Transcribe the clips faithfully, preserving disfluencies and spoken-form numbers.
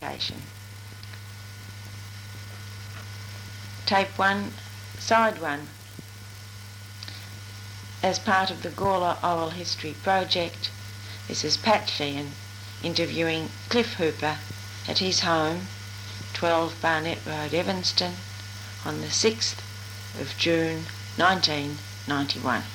education. Tape one, side one. As part of the Gawler Oral History Project, this is Pat Sheehan interviewing Cliff Hooper at his home, twelve Barnett Road, Evanston, on the sixth of June nineteen ninety-one.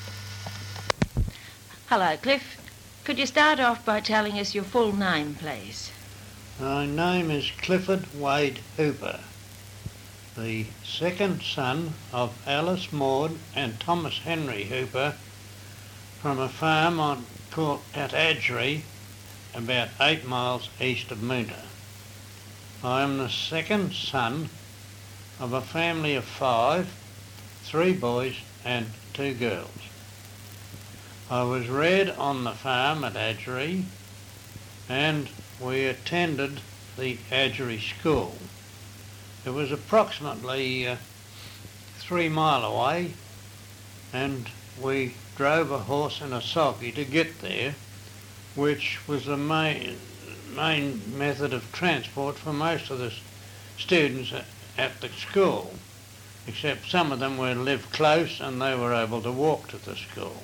Hello, Cliff. Could you start off by telling us your full name, please? My name is Clifford Wade Hooper, the second son of Alice Maud and Thomas Henry Hooper from a farm on, called, at Adgery, about eight miles east of Moonta. I am the second son of a family of five, three boys and two girls. I was reared on the farm at Adgery, and we attended the Adgery School. It was approximately uh, three mile away, and we drove a horse and a sulky to get there, which was the main, main method of transport for most of the students at, at the school, except some of them were lived close and they were able to walk to the school.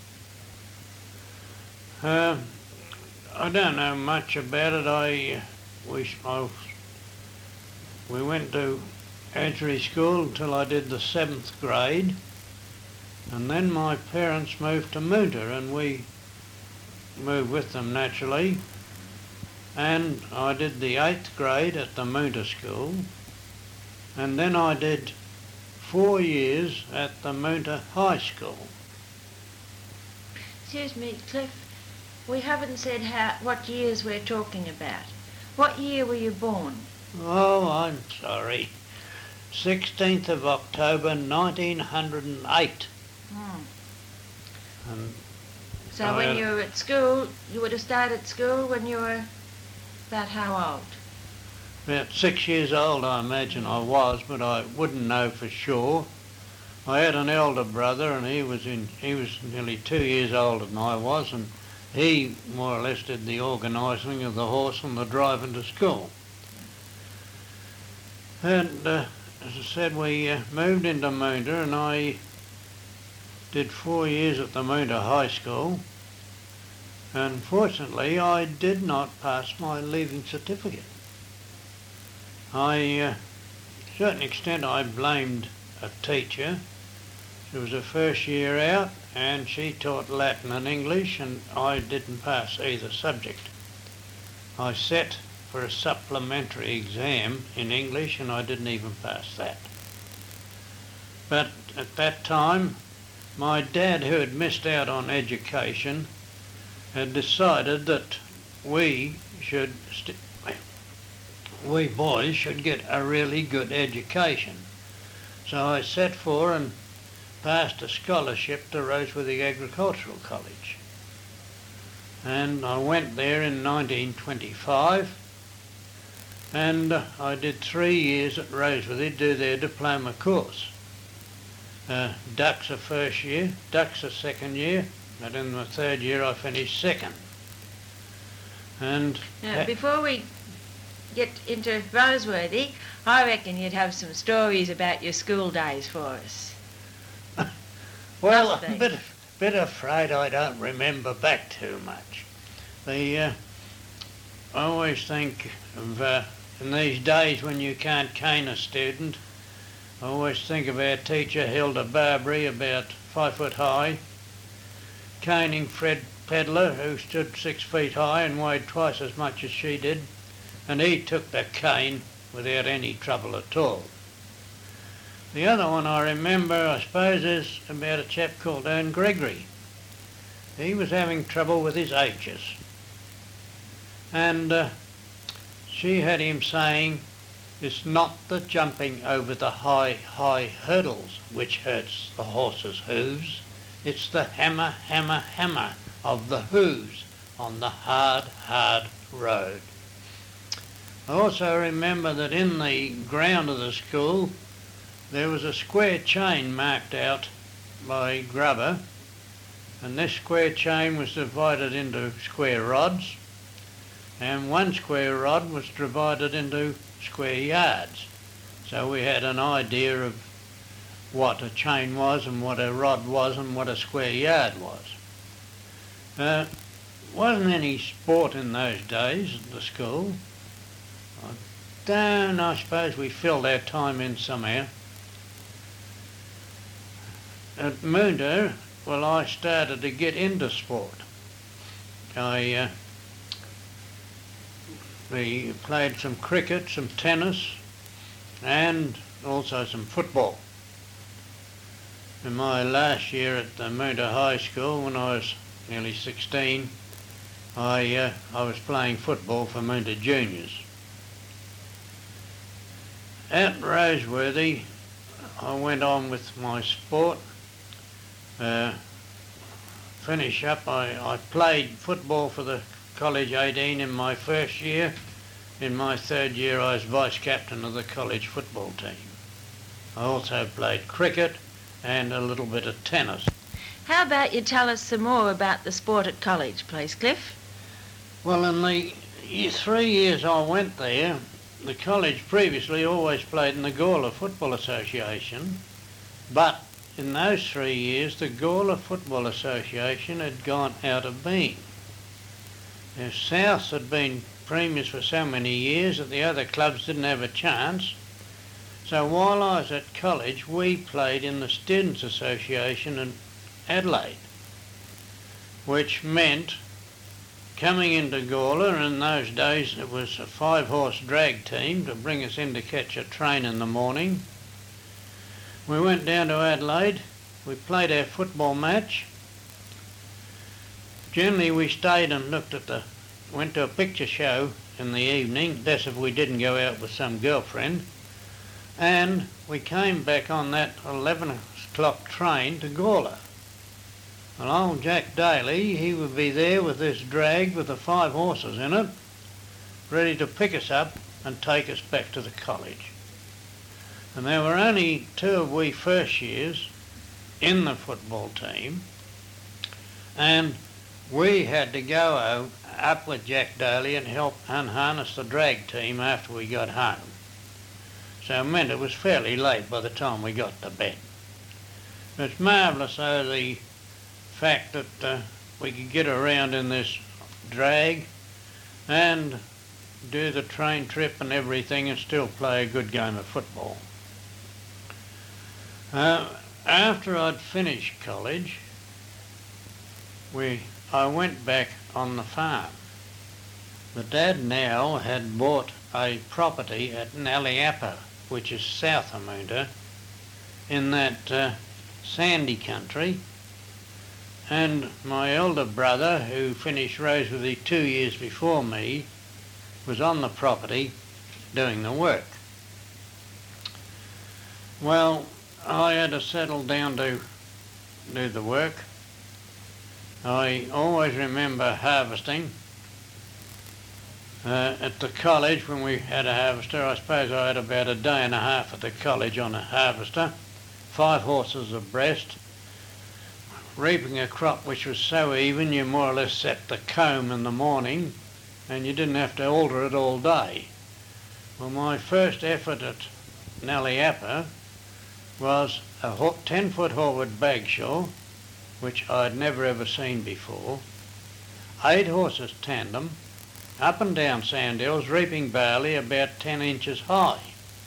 Uh, I don't know much about it. I, we, I, we went to Adgery School until I did the seventh grade, and then my parents moved to Moonta, and we moved with them naturally, and I did the eighth grade at the Moonta School, and then I did four years at the Moonta High School. Excuse me, Cliff. We haven't said how, what years we're talking about. What year were you born? Oh, I'm sorry. sixteenth of October nineteen hundred eight. Hmm. And So I when had- you were at school, you would have started school when you were about how old? About six years old, I imagine I was, but I wouldn't know for sure. I had an elder brother, and he was in he was nearly two years older than I was, and he more or less did the organising of the horse and the driving to school. And uh, as I said, we uh, moved into Moonta, and I did four years at the Moonta High School. Unfortunately, I did not pass my leaving certificate. I, uh, to a certain extent, I blamed a teacher. It was her first year out, and she taught Latin and English, and I didn't pass either subject. I set for a supplementary exam in English, and I didn't even pass that. But at that time, my dad, who had missed out on education, had decided that we should, st- we boys should get a really good education. So I set for and passed a scholarship to Roseworthy Agricultural College. And I went there in nineteen twenty-five, and uh, I did three years at Roseworthy to do their diploma course. Uh, ducks a first year, ducks a second year, but in the third year I finished second. And Now, before we get into Roseworthy, I reckon you'd have some stories about your school days for us. Well, Must I'm a be. bit, bit afraid I don't remember back too much. The, uh, I always think of, uh, in these days when you can't cane a student, I always think of our teacher Hilda Barbary, about five foot high, caning Fred Pedler, who stood six feet high and weighed twice as much as she did, and he took the cane without any trouble at all. The other one I remember, I suppose, is about a chap called Ern Gregory. He was having trouble with his H's. And uh, she had him saying, "It's not the jumping over the high, high hurdles which hurts the horse's hooves. It's the hammer, hammer, hammer of the hooves on the hard, hard road." I also remember that in the ground of the school there was a square chain marked out by Grubber, and this square chain was divided into square rods, and one square rod was divided into square yards. So we had an idea of what a chain was and what a rod was and what a square yard was. Uh, wasn't any sport in those days at the school. I don't, I suppose we filled our time in somehow. At Moondah, well, I started to get into sport. I uh, we played some cricket, some tennis, and also some football. In my last year at the Moondah High School, when I was nearly sixteen, I, uh, I was playing football for Moondah Juniors. At Roseworthy, I went on with my sport. Uh, finish up, I, I played football for the College eighteen in my first year. In my third year I was vice-captain of the college football team. I also played cricket and a little bit of tennis. How about you tell us some more about the sport at college, please, Cliff? Well, in the three years I went there, the college previously always played in the Gawler Football Association, but in those three years the Gawler Football Association had gone out of being. The South had been premiers for so many years that the other clubs didn't have a chance. So while I was at college, we played in the Students' Association in Adelaide, which meant coming into Gawler. In those days it was a five-horse drag team to bring us in to catch a train in the morning. We went down to Adelaide, we played our football match. Generally we stayed and looked at the, went to a picture show in the evening, that's if we didn't go out with some girlfriend, and we came back on that eleven o'clock train to Gawler. And old Jack Daly, he would be there with this drag with the five horses in it, ready to pick us up and take us back to the college. And there were only two of we first years in the football team, and we had to go up with Jack Daly and help unharness the drag team after we got home. So it meant it was fairly late by the time we got to bed. It's marvellous though, the fact that uh, we could get around in this drag and do the train trip and everything and still play a good game of football. Uh, after I'd finished college, we, I went back on the farm. The dad now had bought a property at Naliapa, which is south of Moondah, in that uh, sandy country, and my elder brother, who finished Roseworthy two years before me, was on the property doing the work. Well, I had to settle down to do the work. I always remember harvesting. Uh, at the college, when we had a harvester, I suppose I had about a day and a half at the college on a harvester, five horses abreast, reaping a crop which was so even you more or less set the comb in the morning and you didn't have to alter it all day. Well, my first effort at Naliapa was a ten-foot Horwood Bagshaw, which I'd never ever seen before, eight horses tandem, up and down sand hills, reaping barley about ten inches high.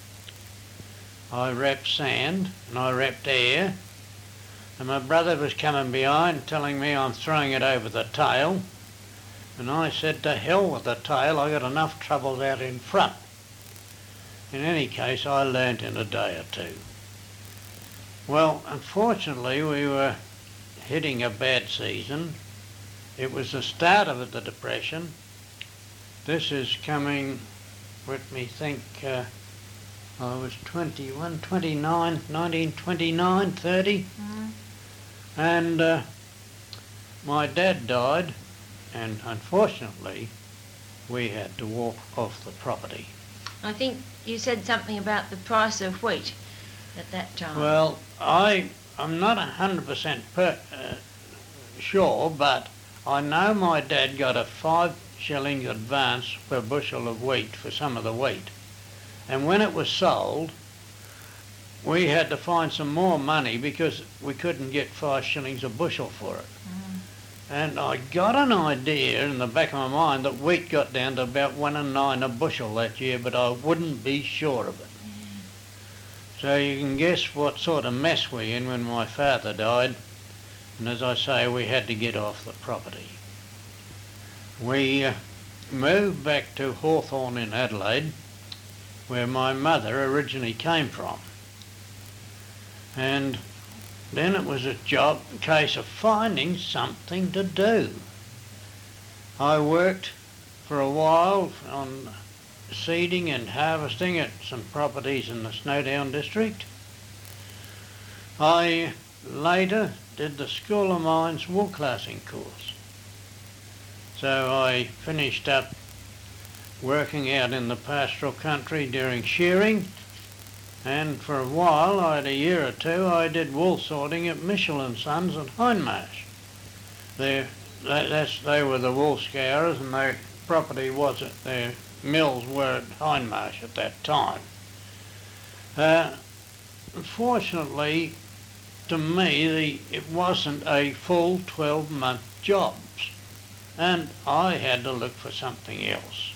I wrapped sand and I wrapped air, and my brother was coming behind telling me I'm throwing it over the tail, and I said to hell with the tail, I got enough troubles out in front. In any case, I learnt in a day or two. Well, unfortunately we were hitting a bad season. It was the start of the Depression. This is coming, let me think, uh, I was twenty-one, twenty-nine, nineteen twenty-nine, thirty. Mm. And uh, my dad died, and unfortunately we had to walk off the property. I think you said something about the price of wheat at that time. Well, I, I'm not one hundred percent per, uh, sure, but I know my dad got a five shillings advance per bushel of wheat for some of the wheat. And when it was sold, we had to find some more money because we couldn't get five shillings a bushel for it. Mm. And I got an idea in the back of my mind that wheat got down to about one and nine a bushel that year, but I wouldn't be sure of it. Mm. So you can guess what sort of mess we're in when my father died. And as I say, we had to get off the property. We uh, moved back to Hawthorne in Adelaide, where my mother originally came from. And then it was a job, a case of finding something to do. I worked for a while on seeding and harvesting at some properties in the Snowdown district. I later did the School of Mines wool classing course. So I finished up working out in the pastoral country during shearing, and for a while, I had a year or two, I did wool sorting at Mitchell and Sons at Hindmarsh. They, that's, they were the wool scourers, and their property was at, their mills were at Hindmarsh at that time. Uh, unfortunately, to me, the, it wasn't a full twelve-month job, and I had to look for something else.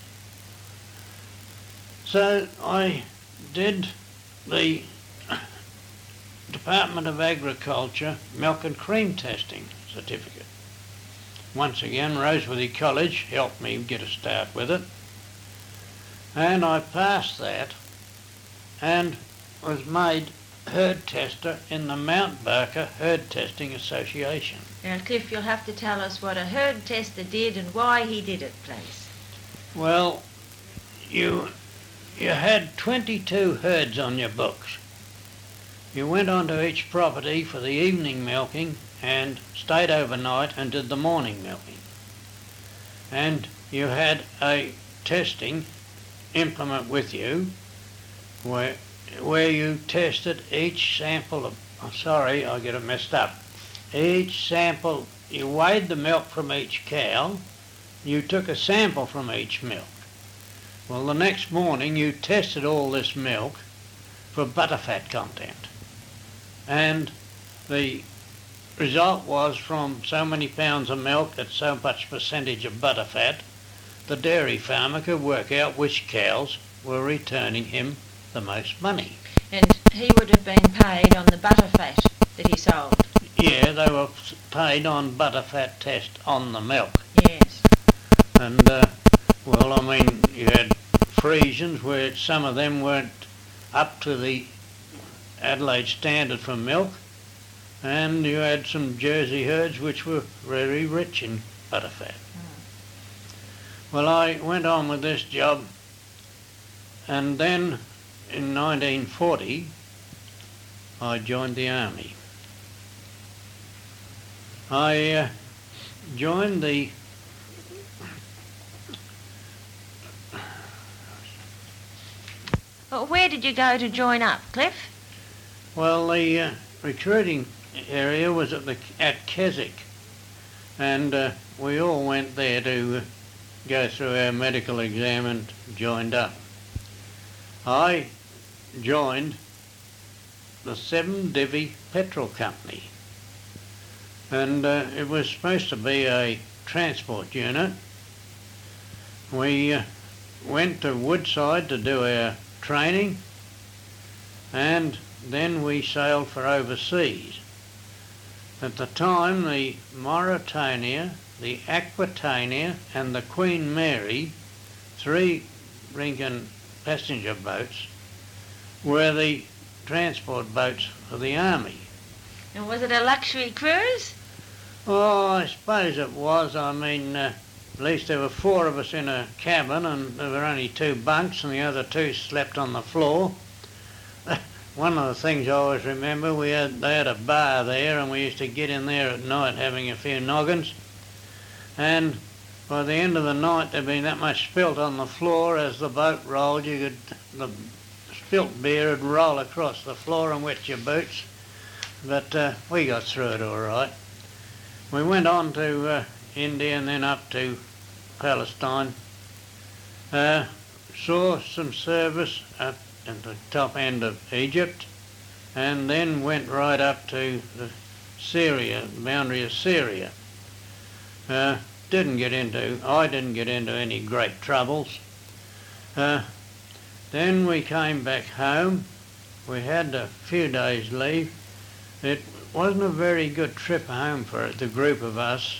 So I did the Department of Agriculture milk and cream testing certificate. Once again, Roseworthy College helped me get a start with it, and I passed that and was made herd tester in the Mount Barker Herd Testing Association. Now, Cliff, you'll have to tell us what a herd tester did and why he did it, please. Well, you you had twenty-two herds on your books. You went onto each property for the evening milking and stayed overnight and did the morning milking. And you had a testing implement with you where where you tested each sample of, oh, sorry, I get it messed up. Each sample, you weighed the milk from each cow, you took a sample from each milk. Well, the next morning you tested all this milk for butterfat content. And the result was from so many pounds of milk at so much percentage of butterfat, the dairy farmer could work out which cows were returning him the most money. And he would have been paid on the butterfat that he sold? Yeah, they were paid on butterfat test on the milk. Yes. And, uh, well, I mean, you had Friesians where some of them weren't up to the Adelaide standard for milk, and you had some Jersey herds which were very rich in butterfat. Mm. Well, I went on with this job, and then in nineteen forty, I joined the army. I uh, joined the Well, where did you go to join up, Cliff? Well, the uh, recruiting area was at the at Keswick, and uh, we all went there to uh, go through our medical exam and joined up. I joined the Seven Divvy Petrol Company, and uh, it was supposed to be a transport unit. We uh, went to Woodside to do our training, and then we sailed for overseas. At the time, the Mauretania, the Aquitania and the Queen Mary, three Lincoln passenger boats, were the transport boats for the army. And was it a luxury cruise? Oh, I suppose it was. I mean, uh, at least there were four of us in a cabin, and there were only two bunks, and the other two slept on the floor. One of the things I always remember, we had they had a bar there, and we used to get in there at night having a few noggins. And by the end of the night, there'd been that much spilt on the floor as the boat rolled. You could the spilt beer would roll across the floor and wet your boots. But uh, we got through it all right. We went on to uh, India and then up to Palestine. Uh, saw some service up at the top end of Egypt, and then went right up to the Syria, boundary of Syria. Uh, didn't get into, I didn't get into any great troubles. Uh, then we came back home. We had a few days leave. It wasn't a very good trip home for the group of us.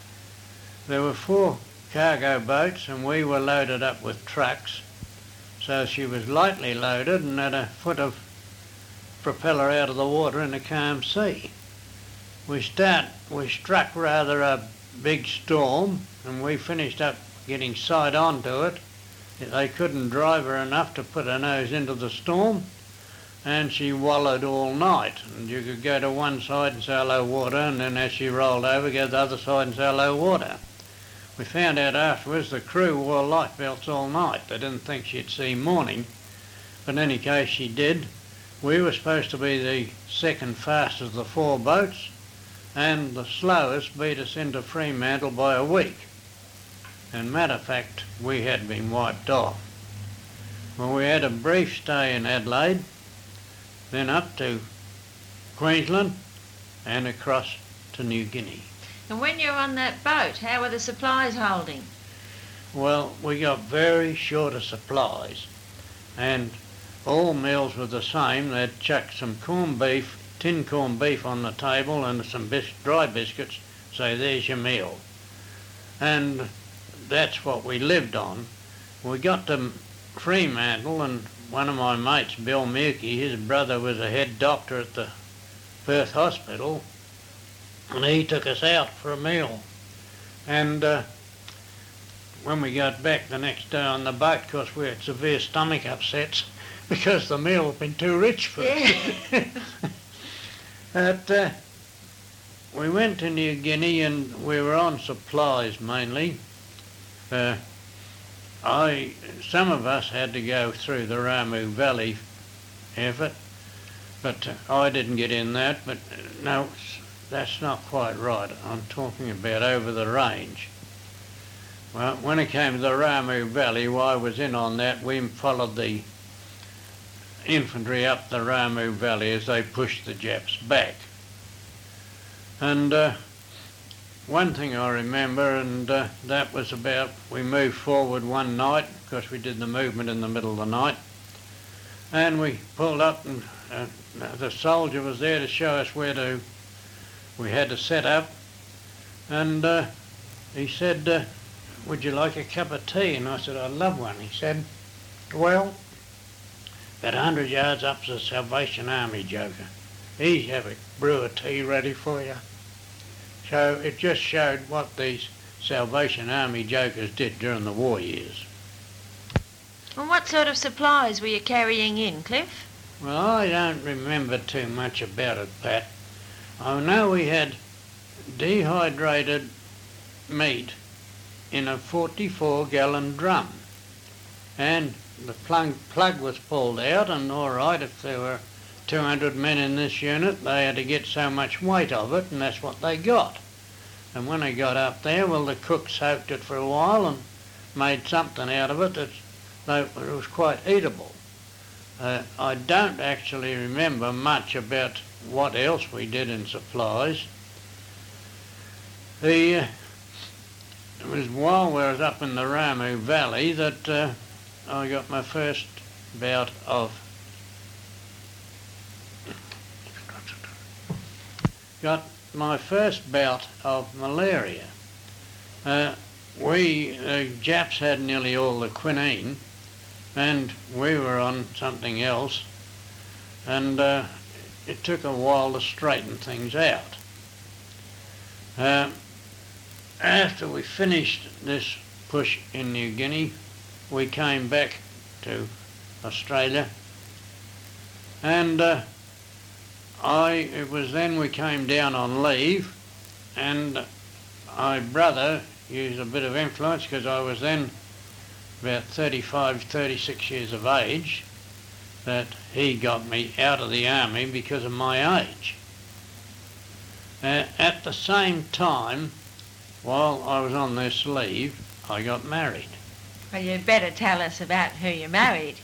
There were four cargo boats and we were loaded up with trucks. So she was lightly loaded and had a foot of propeller out of the water in a calm sea. We start, we struck rather a big storm and we finished up getting side on to it. They couldn't drive her enough to put her nose into the storm, and she wallowed all night. And you could go to one side and say hello water, and then as she rolled over, go to the other side and say hello water. We found out afterwards the crew wore life belts all night. They didn't think she'd see morning, but in any case she did. We were supposed to be the second fastest of the four boats, and the slowest beat us into Fremantle by a week. And matter of fact, we had been wiped off. Well, we had a brief stay in Adelaide, then up to Queensland and across to New Guinea. And when you're on that boat, how were the supplies holding? Well, we got very short of supplies, and all meals were the same. They'd chuck some corned beef, tin corned beef on the table and some bis- dry biscuits, say there's your meal. And that's what we lived on. We got to Fremantle, and one of my mates, Bill Mukey, his brother was a head doctor at the Perth Hospital, and he took us out for a meal. And uh, when we got back the next day on the boat, of course we had severe stomach upsets because the meal had been too rich for us. Yeah. But uh, we went to New Guinea and we were on supplies mainly. Uh, I, some of us had to go through the Ramu Valley effort, but uh, I didn't get in that. But uh, no, that's not quite right. I'm talking about over the range. Well, when it came to the Ramu Valley, while I was in on that, we followed the infantry up the Ramu Valley as they pushed the Japs back. And uh, one thing I remember, and uh, that was about, we moved forward one night, because we did the movement in the middle of the night, and we pulled up and uh, the soldier was there to show us where to, we had to set up, and uh, he said, uh, would you like a cup of tea? And I said, I'd love one. He said, well, about a hundred yards up's the Salvation Army joker. He's have a brew of tea ready for you. So it just showed what these Salvation Army jokers did during the war years. And what sort of supplies were you carrying in, Cliff? Well, I don't remember too much about it, Pat. I know we had dehydrated meat in a forty-four gallon drum, and the plug, plug was pulled out, and all right, if there were two hundred men in this unit, they had to get so much weight of it, and that's what they got. And when they got up there, well, the cook soaked it for a while and made something out of it that it was quite eatable. Uh, I don't actually remember much about what else we did in supplies. The, uh, it was while we was up in the Ramu Valley that uh, I got my first bout of got my first bout of malaria. Uh, we, the Japs had nearly all the quinine, and we were on something else, and uh, it took a while to straighten things out. Uh, after we finished this push in New Guinea, we came back to Australia, and uh, I, it was then we came down on leave, and my brother used a bit of influence because I was then about thirty-five, thirty-six years of age, that he got me out of the army because of my age. Uh, at the same time, while I was on this leave, I got married. Well, you'd better tell us about who you married.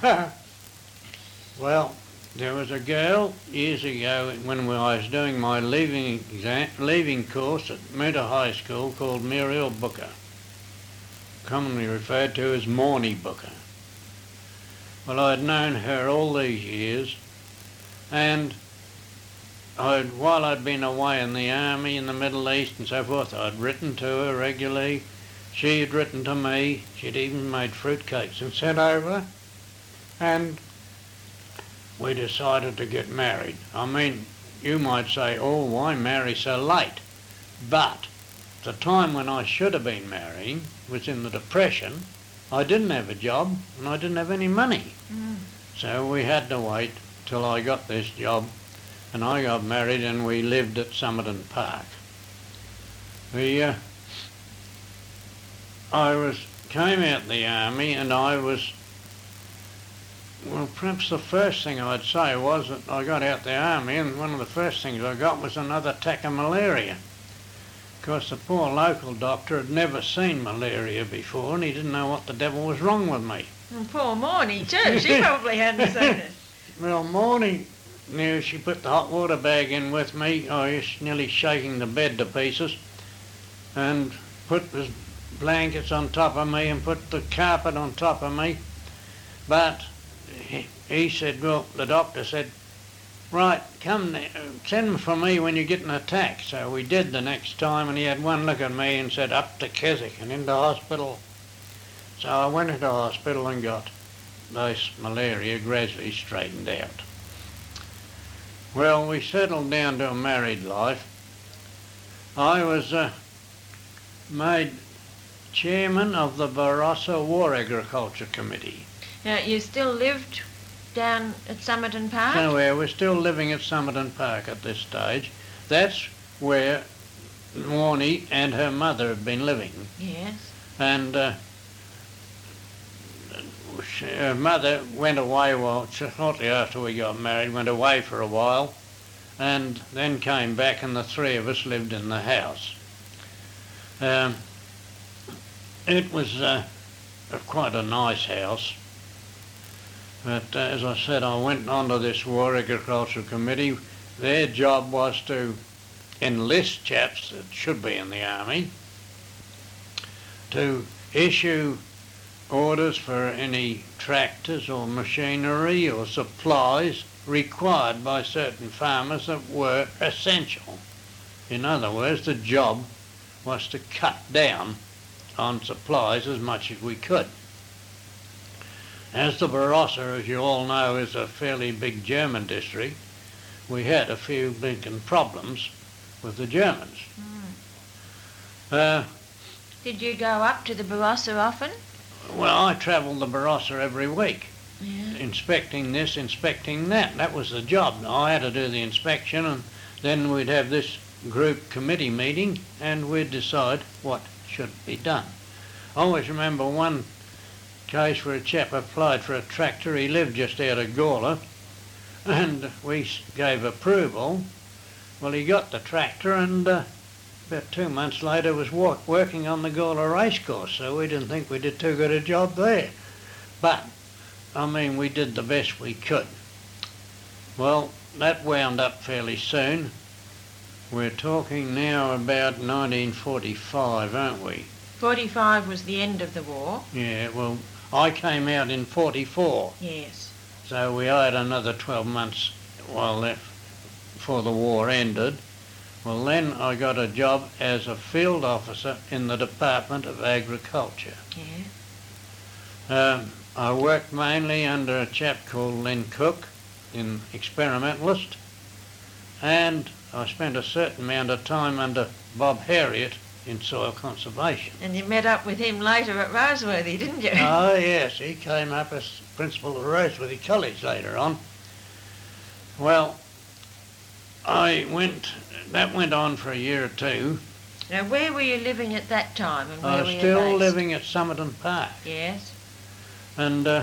Well, there was a girl years ago when I was doing my leaving exam, leaving course at Moota High School called Muriel Booker, commonly referred to as Morny Booker. Well, I'd known her all these years, and I'd, while I'd been away in the army in the Middle East and so forth, I'd written to her regularly. She had written to me. She'd even made fruitcakes and sent over, and we decided to get married. I mean, you might say, oh, why marry so late? But the time when I should have been marrying was in the Depression. I didn't have a job and I didn't have any money. Mm. So we had to wait till I got this job, and I got married and we lived at Somerton Park. We, uh, I was, came out of the army and I was, well, perhaps the first thing I'd say was that I got out the army and one of the first things I got was another attack of malaria. Of course, the poor local doctor had never seen malaria before and he didn't know what the devil was wrong with me. And poor Morny too, she probably hadn't seen it. Well, Morny knew. She put the hot water bag in with me. I was nearly shaking the bed to pieces, and put the blankets on top of me and put the carpet on top of me. But he, he said, well, the doctor said, right, come, send for me when you get an attack. So we did the next time, and he had one look at me and said, up to Keswick and into hospital. So I went into hospital and got this malaria gradually straightened out. Well, we settled down to a married life. I was uh, made chairman of the Barossa War Agriculture Committee. Now, you still lived down at Somerton Park? So uh, we're still living at Somerton Park at this stage. That's where Morny and her mother have been living. Yes. And uh, her mother went away, well, shortly after we got married, went away for a while, and then came back, and the three of us lived in the house. Um, it was uh, a, quite a nice house, but uh, as I said, I went on to this War Agricultural Committee. Their job was to enlist chaps that should be in the army, to issue orders for any tractors or machinery or supplies required by certain farmers that were essential. In other words, the job was to cut down on supplies as much as we could. As the Barossa, as you all know, is a fairly big German district, we had a few big problems with the Germans. Mm. Uh, Did you go up to the Barossa often? Well, I travelled the Barossa every week, yeah. inspecting this, inspecting that. That was the job. I had to do the inspection, and then we'd have this group committee meeting, and we'd decide what should be done. I always remember one case where a chap applied for a tractor. He lived just out of Gawler, and we gave approval. Well, he got the tractor, and uh, about two months later was walk, working on the Gawler racecourse, so we didn't think we did too good a job there. But, I mean, we did the best we could. Well, that wound up fairly soon. We're talking now about nineteen forty-five, aren't we? forty-five was the end of the war. Yeah, well, I came out in forty-four. Yes. So we had another twelve months while left before the war ended. Well, then I got a job as a field officer in the Department of Agriculture. Yeah. Um, I worked mainly under a chap called Len Cook in Experimentalist, and I spent a certain amount of time under Bob Harriott in Soil Conservation. And you met up with him later at Roseworthy, didn't you? Oh, yes, he came up as principal of Roseworthy College later on. Well, I went, that went on for a year or two. Now, where were you living at that time? And where I were was you still based? living at Somerton Park. Yes. And uh,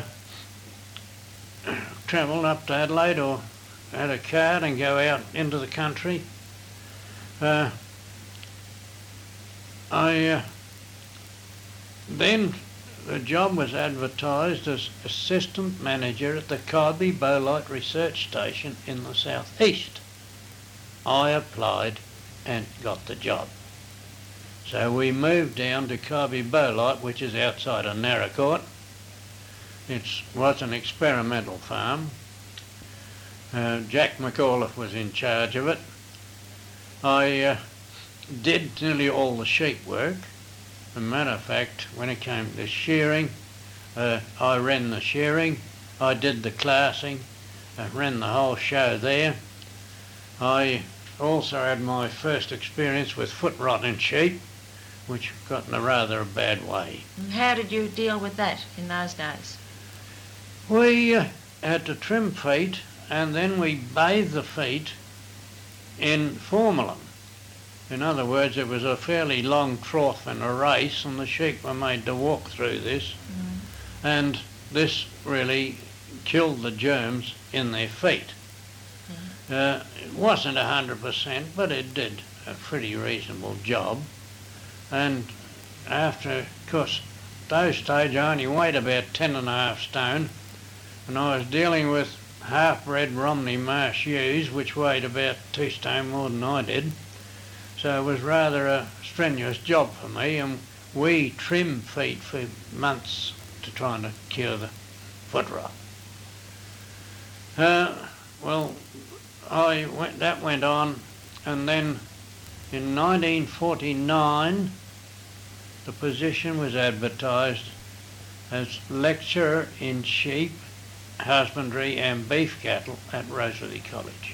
travelled up to Adelaide or had a cart and go out into the country. Uh, I uh, then the job was advertised as assistant manager at the Kybe Bolite Research Station in the southeast. I applied and got the job. So we moved down to Kybe Bolite, which is outside of Narracourt. It was an experimental farm. Uh, Jack McAuliffe was in charge of it. I uh, did nearly all the sheep work. As a matter of fact, when it came to shearing, uh, I ran the shearing, I did the classing, I ran the whole show there. I also had my first experience with foot rot in sheep, which got in a rather a bad way. And how did you deal with that in those days? We uh, had to trim feet, and then we bathed the feet in formalin. In other words, it was a fairly long trough and a race, and the sheep were made to walk through this. Mm. And this really killed the germs in their feet. Mm. Uh, it wasn't one hundred percent, but it did a pretty reasonable job. And after, of course, those stage I only weighed about ten and a half stone, and I was dealing with half-bred Romney Marsh ewes, which weighed about two stone more than I did. So it was rather a strenuous job for me, and we trimmed feet for months to try and cure the foot rot. Uh, well, I went, that went on, and then in nineteen forty-nine the position was advertised as lecturer in sheep, husbandry and beef cattle at Roseworthy College.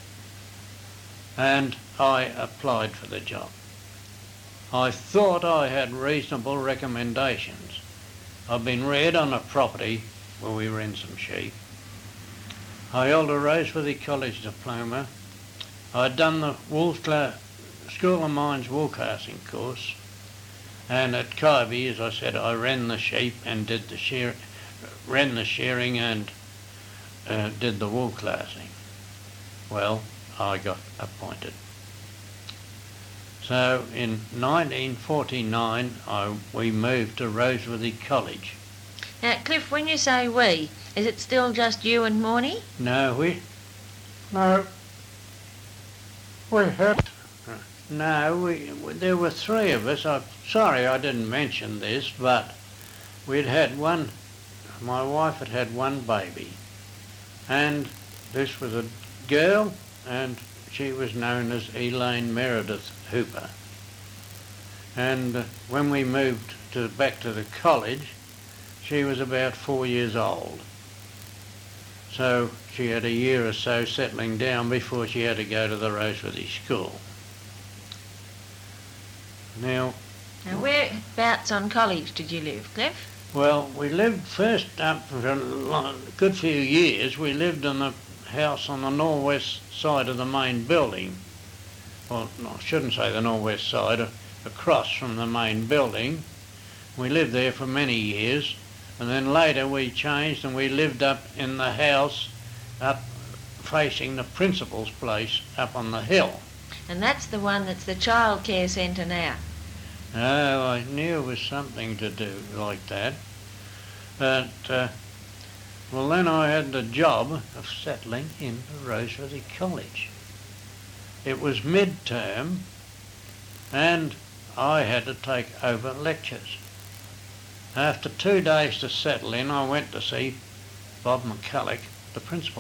And I applied for the job. I thought I had reasonable recommendations. I've been reared on a property where we ran some sheep. I held a Roseworthy College diploma. I'd done the wool School of Mines wool casting course, and at Kybe, as I said, I ran the sheep and did the shear, ran the shearing and uh, did the wool classing. Well, I got appointed. So in nineteen forty-nine, I, we moved to Roseworthy College. Now, Cliff, when you say we, is it still just you and Morny? No, we... No. We had... No, we, we, there were three of us. I'm sorry I didn't mention this, but we'd had one... My wife had had one baby. And this was a girl, and she was known as Elaine Meredith Hooper. And uh, when we moved to, back to the college, she was about four years old. So she had a year or so settling down before she had to go to the Roseworthy school. Now, now whereabouts on college did you live, Cliff? Well, we lived first up for a long, good few years. We lived in a house on the northwest side of the main building. Well, no, I shouldn't say the northwest side, across from the main building. We lived there for many years, and then later we changed and we lived up in the house up facing the principal's place up on the hill. And that's the one that's the childcare centre now? Oh, I knew it was something to do like that. But, uh, well, then I had the job of settling into Roseworthy College. It was mid-term, and I had to take over lectures. After two days to settle in, I went to see Bob McCulloch, the principal.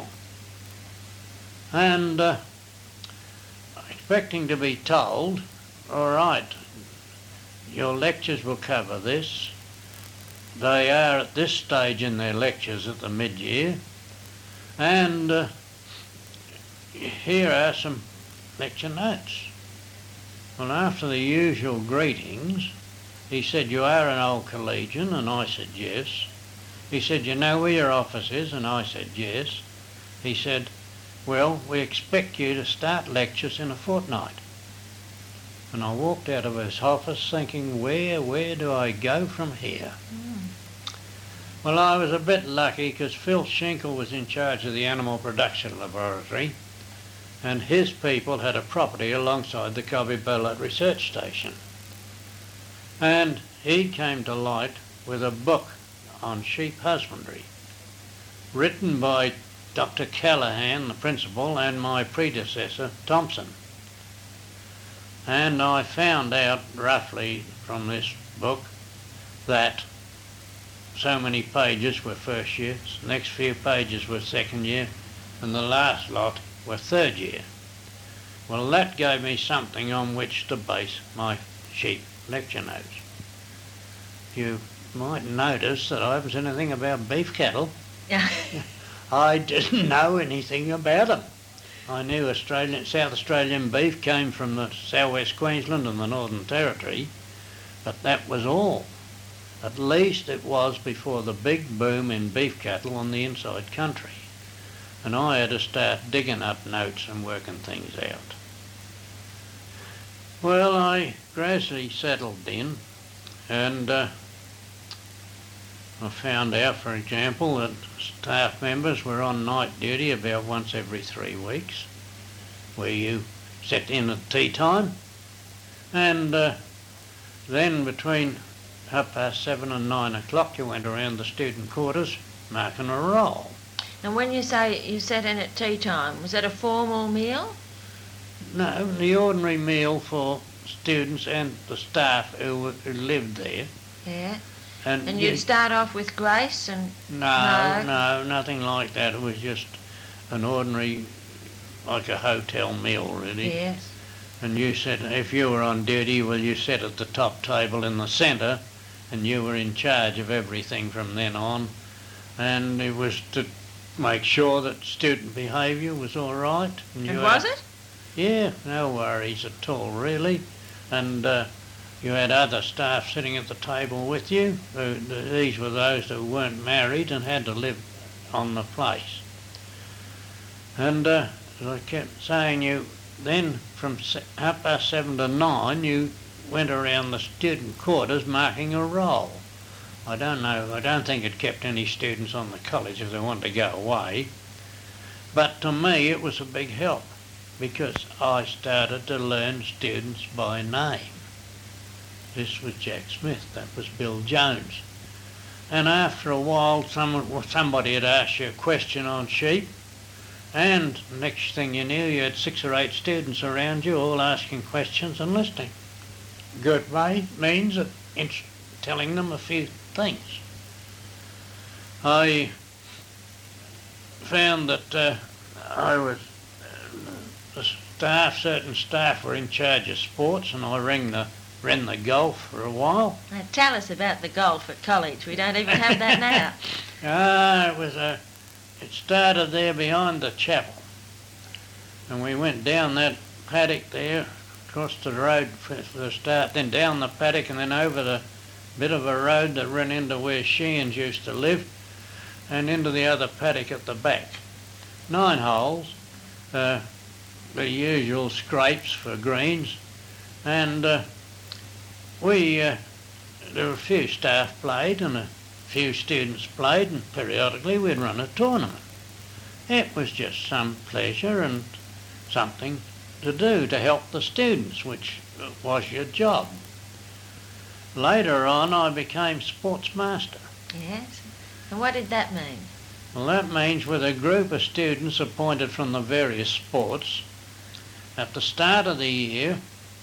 And uh, expecting to be told, all right, your lectures will cover this. They are at this stage in their lectures at the mid-year. And uh, here are some lecture notes. Well, after the usual greetings, he said, you are an old collegian, and I said yes. He said, you know where your office is, and I said yes. He said, well, we expect you to start lectures in a fortnight. And I walked out of his office thinking, where, where do I go from here? Mm. Well, I was a bit lucky because Phil Schenkel was in charge of the Animal Production Laboratory, and his people had a property alongside the Kybe Bolite Research Station. And he came to light with a book on sheep husbandry, written by Doctor Callaghan, the principal, and my predecessor, Thompson. And I found out roughly from this book that so many pages were first year, the next few pages were second year, and the last lot were third year. Well, that gave me something on which to base my sheep lecture notes. You might notice that I was anything about beef cattle. Yeah. I didn't know anything about them. I knew Australian, South Australian beef came from the southwest Queensland and the Northern Territory, but that was all. At least it was before the big boom in beef cattle on the inside country. And I had to start digging up notes and working things out. Well, I gradually settled in, and uh, I found out, for example, that staff members were on night duty about once every three weeks, where you sat in at tea time, and uh, then between half past seven and nine o'clock you went around the student quarters marking a roll. And when you say you sat in at tea time, was that a formal meal? No, the ordinary meal for students and the staff who, who lived there. Yeah. And, And you, you'd start off with grace and... no, No. no, nothing like that. It was just an ordinary, like a hotel meal, really. Yes. And you said, if you were on duty, well, you sat at the top table in the centre, and you were in charge of everything from then on. And it was to make sure that student behaviour was all right. And, you And had- was it? Yeah, no worries at all, really. And uh, you had other staff sitting at the table with you. Who, these were those who weren't married and had to live on the place. And uh, as I kept saying, you then from se- half past seven to nine, you went around the student quarters marking a roll. I don't know, I don't think it kept any students on the college if they wanted to go away. But to me, it was a big help, because I started to learn students by name. This was Jack Smith, that was Bill Jones. And after a while, someone, somebody had asked you a question on sheep, and next thing you knew, you had six or eight students around you, all asking questions and listening. Good way means that it's telling them a few things. I found that uh, I was the staff, certain staff were in charge of sports, and I ran the, ran the golf for a while. Now tell us about the golf at college. We don't even have that now. Ah, it was a, it started there behind the chapel. And we went down that paddock there, across the road for, for the start, then down the paddock and then over the bit of a road that ran into where Sheehan's used to live, and into the other paddock at the back. Nine holes. Uh, the usual scrapes for greens, and uh, we uh, there were a few staff played and a few students played, and periodically we'd run a tournament. It was just some pleasure and something to do to help the students, which was your job. Later on I became sports master. Yes. And what did that mean? Well, that means with a group of students appointed from the various sports, at the start of the year,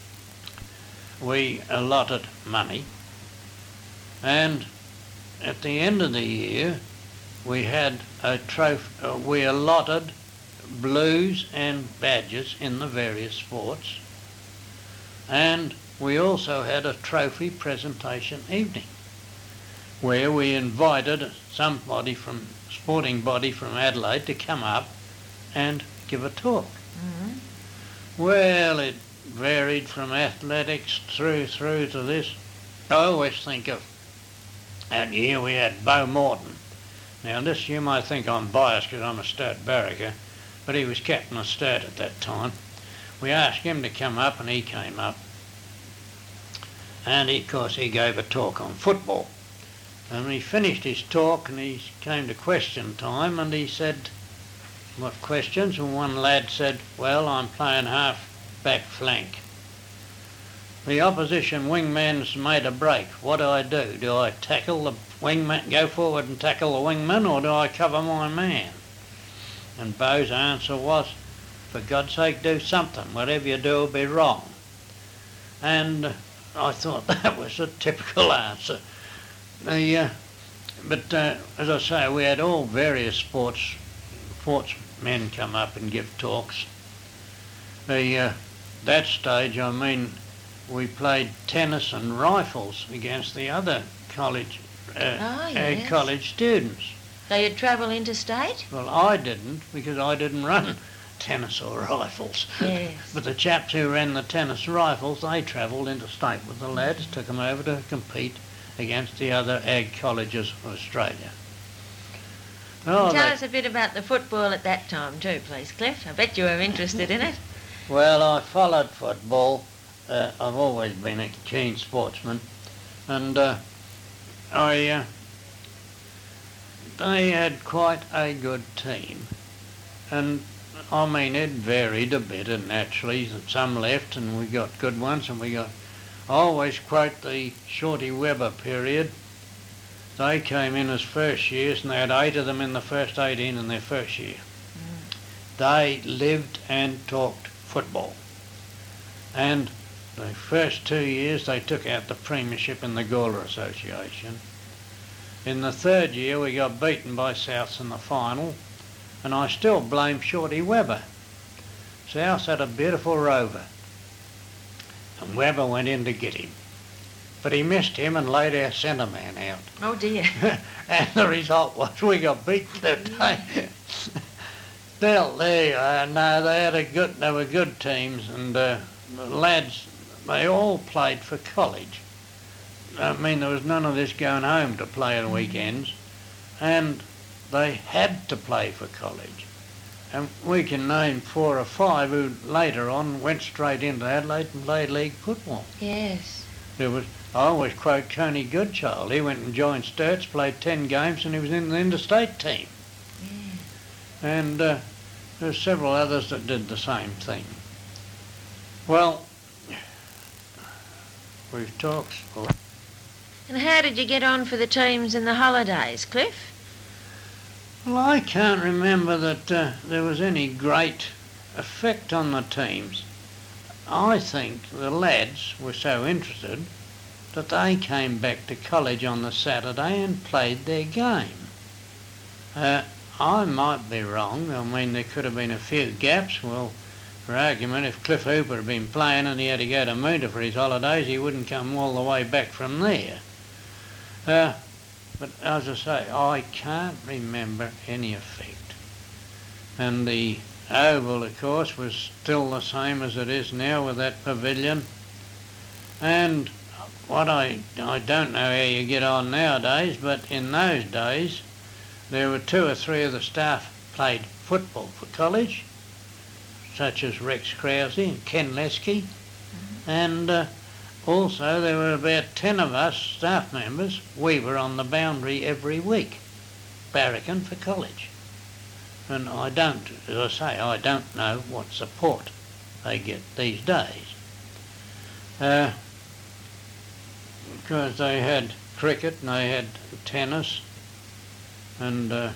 we allotted money, and at the end of the year, we had a trophy. Uh, we allotted blues and badges in the various sports, and we also had a trophy presentation evening, where we invited somebody from sporting body from Adelaide to come up and give a talk. Mm-hmm. Well, it varied from athletics through through to this. I always think of that year we had Beau Morton. Now this, you might think I'm biased because I'm a Sturt barracker, but he was captain of Sturt at that time. We asked him to come up and he came up. And he, of course he gave a talk on football. And he finished his talk and he came to question time and he said, what questions? And one lad said, well, I'm playing half back flank. the opposition wingman's made a break. What do I do? Do I tackle the wingman, go forward and tackle the wingman, or do I cover my man? And Beau's answer was, for God's sake, do something. Whatever you do will be wrong. And I thought that was a typical answer. The, uh, but uh, as I say, we had all various sports sportsmen come up and give talks. The, uh, that stage, I mean, we played tennis and rifles against the other college, uh, Oh, uh, yes. college students. So you'd travel interstate? Well, I didn't, because I didn't run tennis or rifles. Yes. But the chaps who ran the tennis rifles, they travelled interstate with the lads, took them over to compete against the other ag colleges of Australia. Oh, Tell they- us a bit about the football at that time too, please, Cliff. I bet you were interested in it. Well, I followed football. Uh, I've always been a keen sportsman. And uh, I... Uh, they had quite a good team. And I mean, it varied a bit, and naturally some left and we got good ones, and we got, I always quote the Shorty Webber period. They came in as first years and they had eight of them in the first eighteen in their first year. Mm. They lived and talked football. And the first two years they took out the premiership in the Gawler Association. In the third year we got beaten by Souths in the final, and I still blame Shorty Webber. Souths had a beautiful rover, and Webber went in to get him. But he missed him and laid our centre man out. Oh dear. And the result was we got beaten that day. Still, there you are. No, they had a good, they were good teams, and uh, the lads, they all played for college. I mean, there was none of this going home to play on weekends, and they had to play for college. And we can name four or five who later on went straight into Adelaide and played league football. Yes. There was, I always quote Coney Goodchild. He went and joined Sturts, played ten games, and he was in the interstate team. Yeah. And uh, there's several others that did the same thing. Well, we've talked. And how did you get on for the teams in the holidays, Cliff? Well, I can't remember that uh, there was any great effect on the teams. I think the lads were so interested that they came back to college on the Saturday and played their game. Uh, I might be wrong. I mean, there could have been a few gaps. Well, for argument, if Cliff Hooper had been playing and he had to go to Moonta for his holidays, he wouldn't come all the way back from there. Uh, but as I say, I can't remember any effect. And the oval, of course, was still the same as it is now with that pavilion. And what I, I don't know how you get on nowadays, but in those days, there were two or three of the staff played football for college, such as Rex Krause and Ken Lesky, mm-hmm. and uh, also there were about ten of us staff members. We were on the boundary every week, barracking for college. And I don't, as I say, I don't know what support they get these days. Uh, because they had cricket and they had tennis, and uh,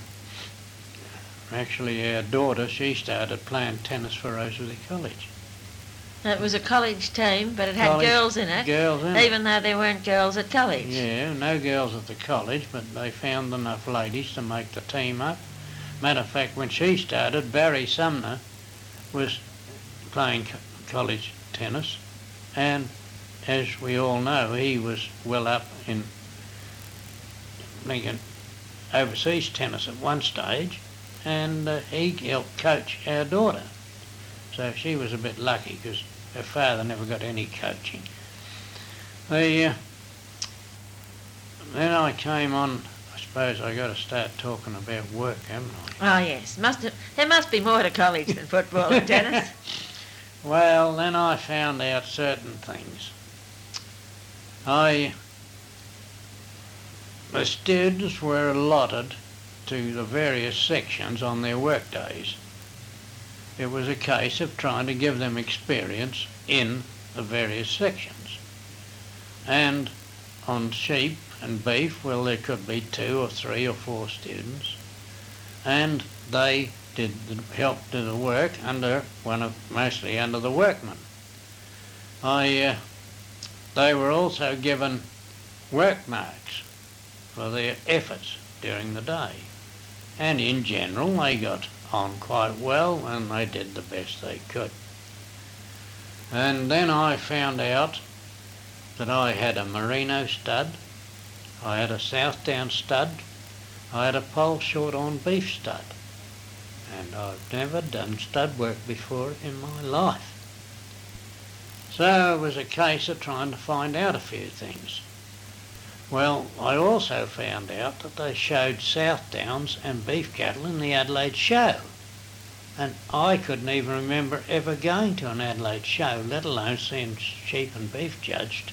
actually our daughter, she started playing tennis for Rosalie College. It was a college team, but it had College girls in it, girls in it. even though there weren't girls at college. Yeah, no girls at the college, but they found enough ladies to make the team up. Matter of fact, when she started, Barry Sumner was playing co- college tennis, and as we all know, he was well up in making overseas tennis at one stage, and uh, he helped coach our daughter. So she was a bit lucky because her father never got any coaching. The, uh, then I came on, I suppose I got to start talking about work, haven't I? Oh yes, must have, there must be more to college than football and tennis. Well, then I found out certain things. I, the students were allotted to the various sections on their work days. It was a case of trying to give them experience in the various sections. And on sheep and beef, well, there could be two or three or four students, and they did the, helped do the work under one of mostly under the workmen. I uh, they were also given work marks for their efforts during the day, and in general they got on quite well and they did the best they could. And then I found out that I had a merino stud, I had a Southdown stud, I had a pole short-horn beef stud, and I've never done stud work before in my life. So it was a case of trying to find out a few things. Well, I also found out that they showed Southdowns and beef cattle in the Adelaide show, and I couldn't even remember ever going to an Adelaide show, let alone seeing sheep and beef judged.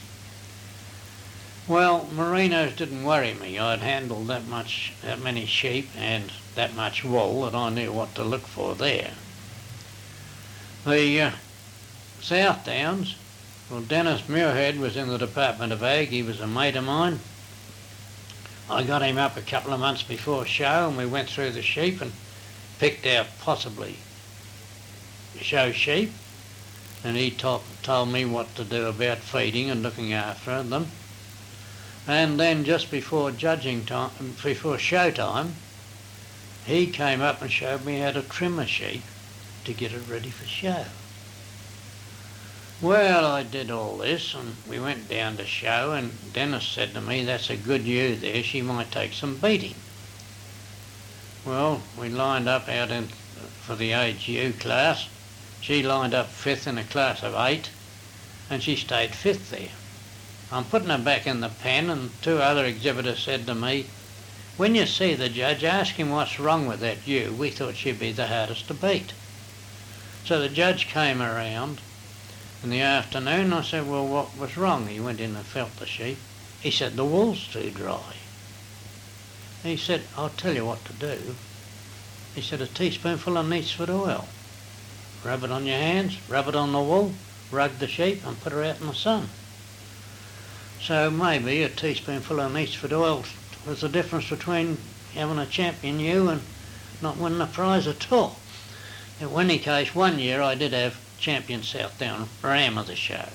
Well, merinos didn't worry me. I'd handled that much, that many sheep and that much wool that I knew what to look for there. The uh, Southdowns, well, Dennis Muirhead was in the Department of Ag. He was a mate of mine. I got him up a couple of months before show and we went through the sheep and picked out possibly show sheep, and he to- told me what to do about feeding and looking after them. And then just before judging time, before show time, he came up and showed me how to trim a sheep to get it ready for show. Well, I did all this and we went down to show, and Dennis said to me, "That's a good ewe there, she might take some beating." Well, we lined up out in, for the age ewe class. She lined up fifth in a class of eight and she stayed fifth there. I'm putting her back in the pen and two other exhibitors said to me, "When you see the judge, ask him what's wrong with that ewe. We thought she'd be the hardest to beat." So the judge came around in the afternoon. I said, "Well, what was wrong?" He went in and felt the sheep. He said, "The wool's too dry." He said, "I'll tell you what to do." He said, "A teaspoonful of Neatsford oil. Rub it on your hands, rub it on the wool, rug the sheep and put her out in the sun." So maybe a teaspoonful of Neatsford oil was the difference between having a champion ewe and not winning a prize at all. In any case, one year I did have champion Southdown ram of the show.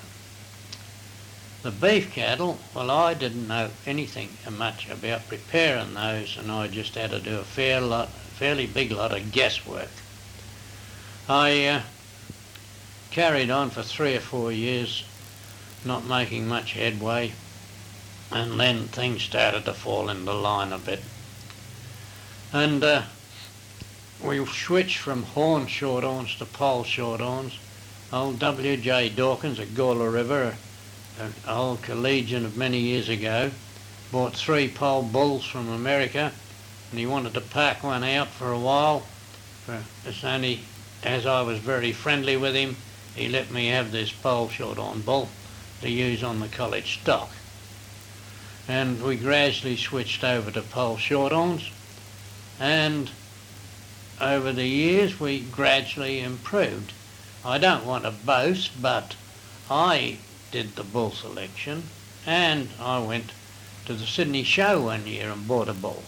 The beef cattle, well, I didn't know anything much about preparing those, and I just had to do a fair lot, fairly big lot of guesswork. I uh, carried on for three or four years, not making much headway, and then things started to fall into line a bit. And uh, we switched from horn shorthorns to pole shorthorns. Old W J Dawkins at Gawler River, an old collegian of many years ago, bought three pole bulls from America, and he wanted to park one out for a while. For it's only as I was very friendly with him, he let me have this pole shorthorn bull to use on the college stock. And we gradually switched over to pole shorthorns, and over the years we gradually improved. I don't want to boast, but I did the bull selection, and I went to the Sydney show one year and bought a bull.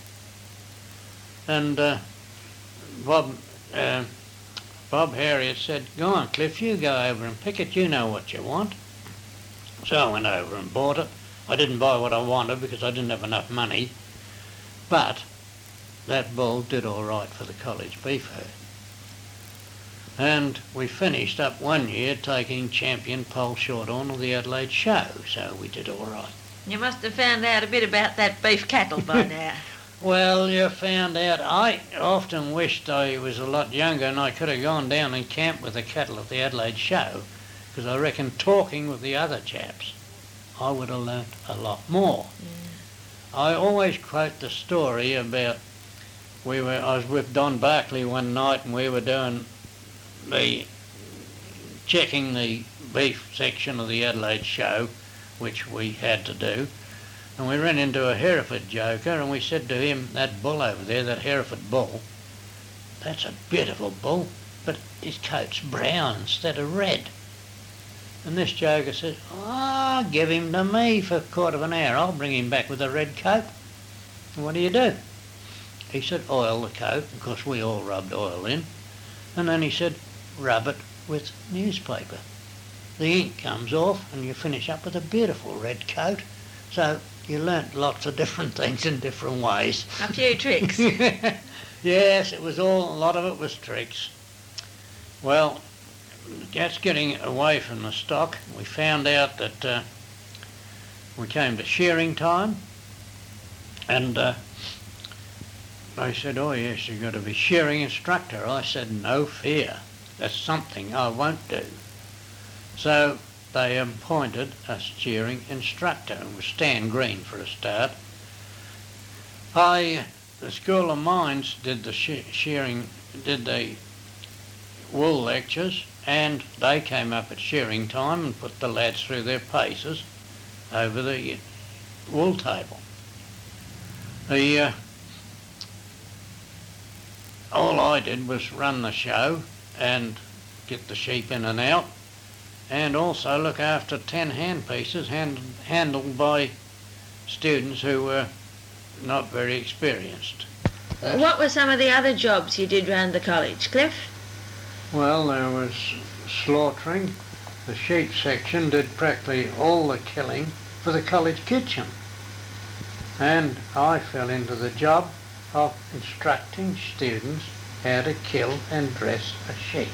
And uh, Bob uh, Bob Harriet said, "Go on, Cliff, you go over and pick it, you know what you want." So I went over and bought it. I didn't buy what I wanted because I didn't have enough money, but that bull did all right for the college beef herd. And we finished up one year taking champion pole shorthorn of the Adelaide show, so we did all right. You must have found out a bit about that beef cattle by now. Well, you found out, I often wished I was a lot younger and I could have gone down and camped with the cattle at the Adelaide show, because I reckon talking with the other chaps, I would have learnt a lot more. Yeah. I always quote the story about, we were, I was with Don Barclay one night and we were doing the, checking the beef section of the Adelaide show, which we had to do. And we ran into a Hereford joker and we said to him, "That bull over there, that Hereford bull, that's a beautiful bull, but his coat's brown instead of red." And this joker said, "Oh, give him to me for a quarter of an hour. I'll bring him back with a red coat." And what do you do? He said, "Oil the coat." Of course, we all rubbed oil in. And then he said, "Rub it with newspaper. The ink comes off and you finish up with a beautiful red coat." So you learnt lots of different things in different ways. A few tricks. Yes, it was all, a lot of it was tricks. Well, just getting away from the stock, we found out that uh, we came to shearing time, and uh, they said, "Oh yes, you've got to be shearing instructor." I said, "No fear, that's something I won't do." So they appointed a shearing instructor. It was Stan Green for a start. I, the School of Mines did the she shearing, did the wool lectures, and they came up at shearing time and put the lads through their paces over the wool table. The uh, all I did was run the show and get the sheep in and out, and also look after ten hand pieces hand, handled by students who were not very experienced. What were some of the other jobs you did round the college, Cliff? Well, there was slaughtering. The sheep section did practically all the killing for the college kitchen. And I fell into the job of instructing students how to kill and dress a sheep.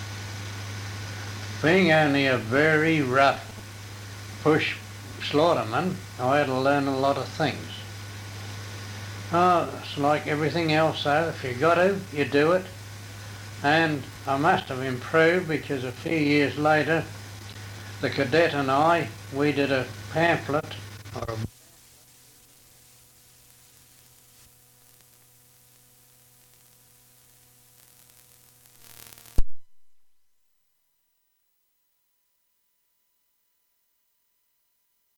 Being only a very rough bush slaughterman, I had to learn a lot of things. Oh, it's like everything else though, if you got to, you do it. And I must have improved, because a few years later, the cadet and I, we did a pamphlet or a